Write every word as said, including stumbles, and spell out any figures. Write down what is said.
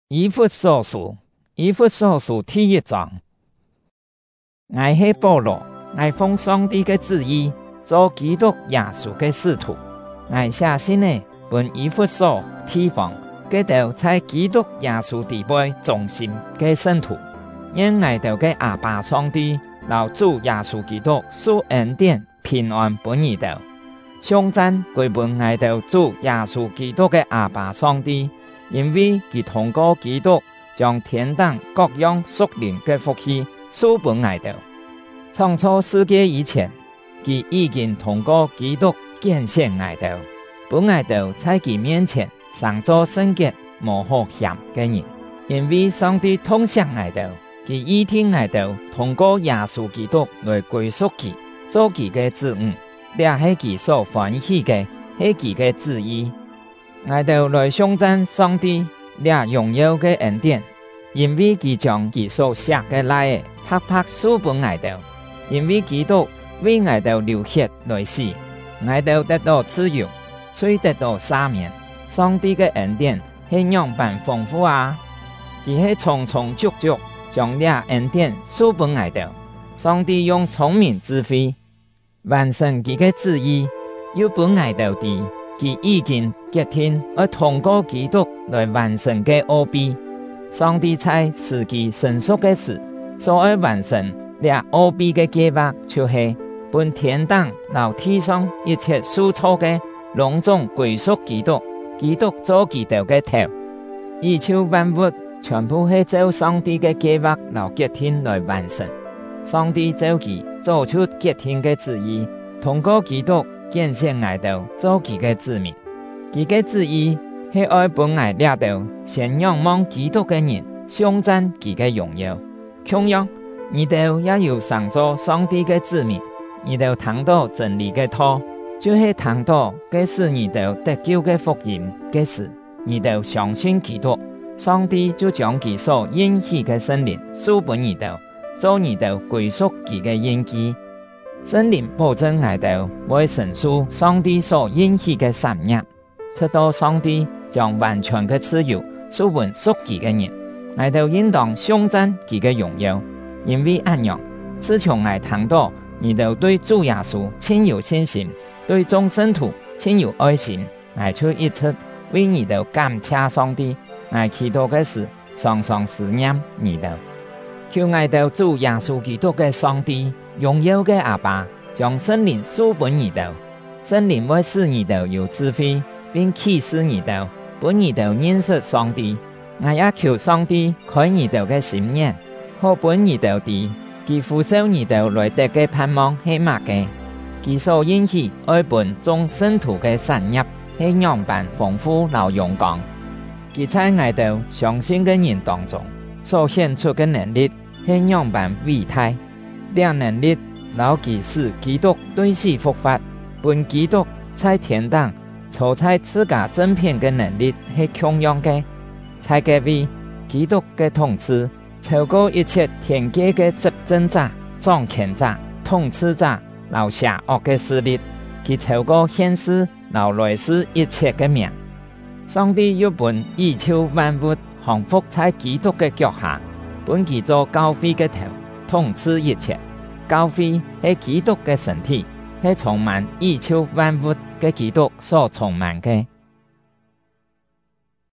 以弗所書，以弗所書第一章。我是保羅，我奉上帝嘅旨意，做基督耶穌嘅使徒。我寫信呢，本以弗所地方，嗰度在基督耶穌地位中心嘅聖徒，因我哋嘅阿爸上帝，老主耶穌基督賜恩典平安本你哋。頌讚歸本我哋主耶穌基督嘅阿爸上帝。因為佢通過基督將天堂各樣屬靈嘅福氣賜本我哋。創造世界以前，佢已經通過基督揀選我哋，本我哋在佢面前常做聖潔無可欠嘅人。因為上帝痛惜我哋，佢意聽我哋通過耶穌基督來歸屬佢，做佢嘅子女，這係佢所歡喜嘅，係佢嘅旨意。我哋來頌讚上帝這榮耀嘅恩典，因為佢將佢所寫嘅來白白賜本我哋，因為基督為我哋流血來死，我哋得到自由，罪得到赦免。上帝嘅恩典係樣般豐富啊！佢係充充足足將這恩典賜本我哋。上帝用聰明智慧完成佢嘅旨意，要本我哋地。佢已經決定要通過基督來完成嘅奧秘。上帝在時機成熟嘅時，所要完成這奧秘嘅計劃，就是本天堂和地上一切所造嘅隆重歸屬基督，基督做基督嘅頭。以求萬物全部係照上帝嘅計劃和決定來完成。上帝照佢做出決定嘅旨意，通過基督揀選我哋做佢嘅子民，佢嘅旨意係愛本我哋到先仰望基督嘅人，頌讚佢嘅榮耀。同樣，你哋也要常做上帝嘅子民，你哋聽到真理嘅道，就是聽到嘅是你哋得救嘅福音嘅事，你哋相信基督，上帝就將佢所應許嘅聖靈賜本你哋，做你哋歸屬佢嘅印記。聖靈保證我哋會承受上帝所應許嘅產業，直到上帝將完全嘅自由賜本屬佢嘅人，我哋應當頌讚佢嘅榮耀。因為咁樣，自從我聽到你哋對主耶穌親有信心，對眾聖徒親有愛心，我就一直為你哋感謝上帝。我祈禱嘅事，常常思念你哋，求我哋主耶穌基督嘅上帝，榮耀嘅阿爸將聖靈賜本你哋，聖靈會使你哋有智慧，並啟示你哋，本你哋認識上帝。我也求上帝開你哋嘅心眼，好本你哋知佢呼召你哋來得嘅盼望係乜嘅，佢所應許愛本眾聖徒嘅產業係樣般豐富和勇敢。佢在我哋相信嘅人當中所顯出嘅能力係樣般偉大。這能力老其使基督對死復活，本基督在天堂坐在自家正片嘅能力係同樣嘅。在各位基督嘅統治超過一切天界嘅執政者、掌權者、統治者、老邪惡嘅勢力，佢超過現世老來世一切嘅名。上帝要本以求萬物降服在基督嘅腳下，本佢做教會嘅頭，統治一切。教會係基督嘅身體，係充滿以求萬物嘅基督所充滿嘅。